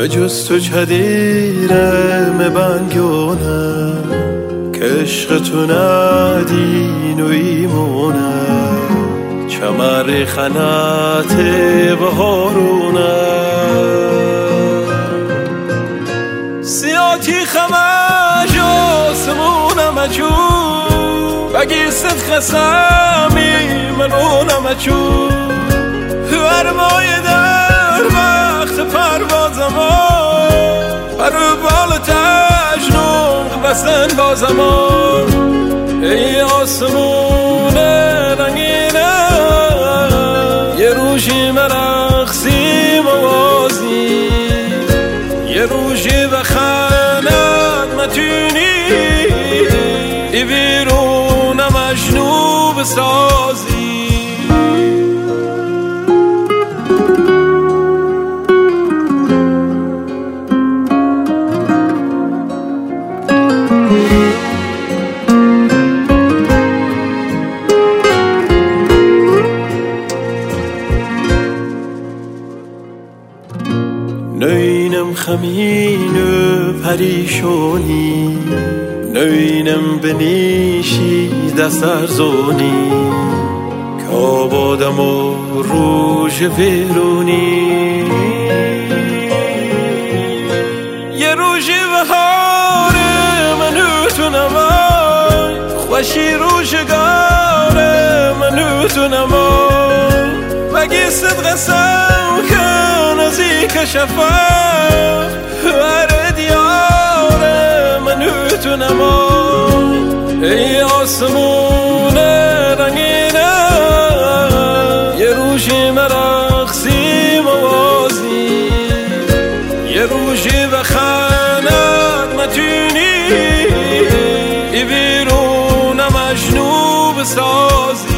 به جز تو چدیرم بنگونه که عشق تو ندین و ایمونه چمر خنات بهارونه سیاتی خمج آسمونم جو بگی صد خسمی منونم جو ارمای در وقت پروازم برو بال تجنون بسن بازم ای آسمون رنگینه یه روشی مرقصی موازی یه روشی بخند متونی ای بیرون مجنو بسازی نوینم خمین و پریشونی نوینم بنیشی دست ارزونی که آبادم و روژ ویرونی یه روژی بهار منو تو نمای خوشی روشگار منو تو نمای مگی صدق سوکن نزدیک شفاف هر دیار منو تو نمای ای آسمون رنگینه یه روشی مرقصی موازی یه روشی بخند متونی ای بیرون مجنو بسازی